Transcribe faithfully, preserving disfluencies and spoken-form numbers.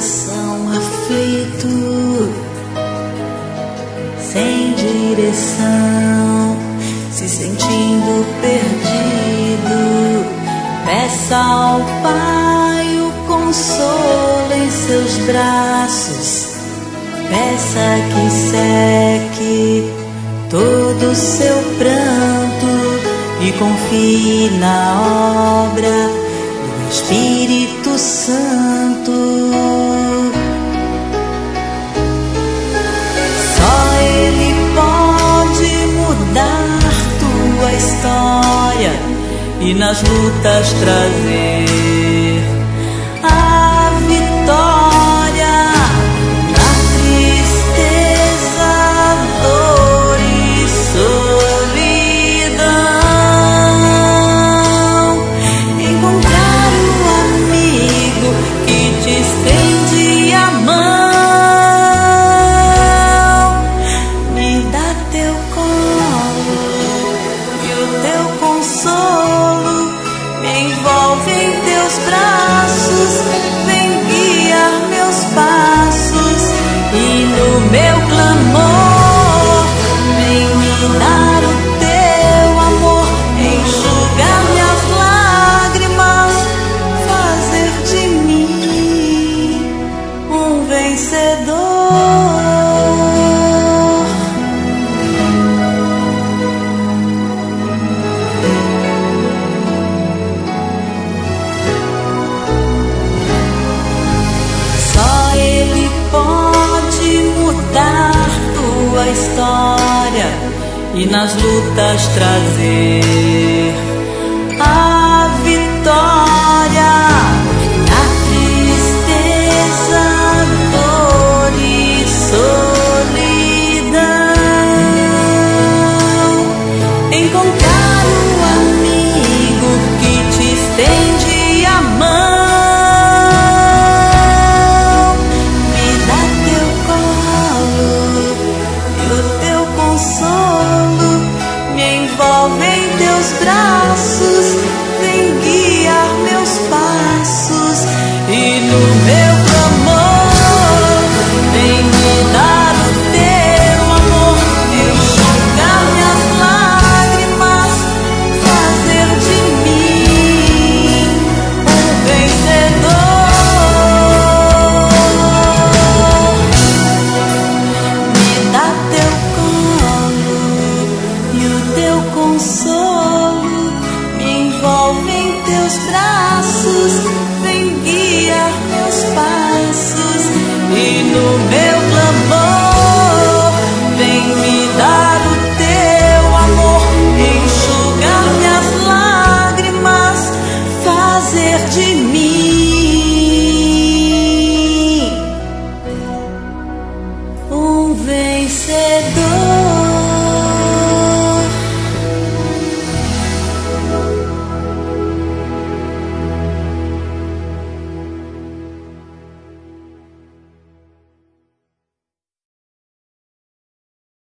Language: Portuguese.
coração aflito, sem direção, se sentindo perdido, peça ao Pai o consolo em seus braços. Peça que seque todo o seu pranto e confie na obra do Espírito Santo. Só Ele pode mudar tua história e nas lutas trazer a vitória. Na tristeza, dor e solidão, encontrar o amigo que te estende a mão, me dá teu colo e o teu consolo, me envolve em teus braços, vem guiar meus passos e no meu clamor vem me dar o teu amor, enxugar minhas lágrimas, fazer de mim um vencedor. Só Ele pode mudar tua história e nas lutas trazer a vitória. Na tristeza, dor e solidão, encontrar o amigo que te estende a mão, me dá teu colo e o teu consolo, me envolve em teus braços, vem guiar meus passos e no meu clamor vem me dar o teu amor, enxugar minhas lágrimas, fazer de mim um vencedor. Me dá teu colo e o teu consolo, me envolve em teus braços, vem guiar meus passos e no meu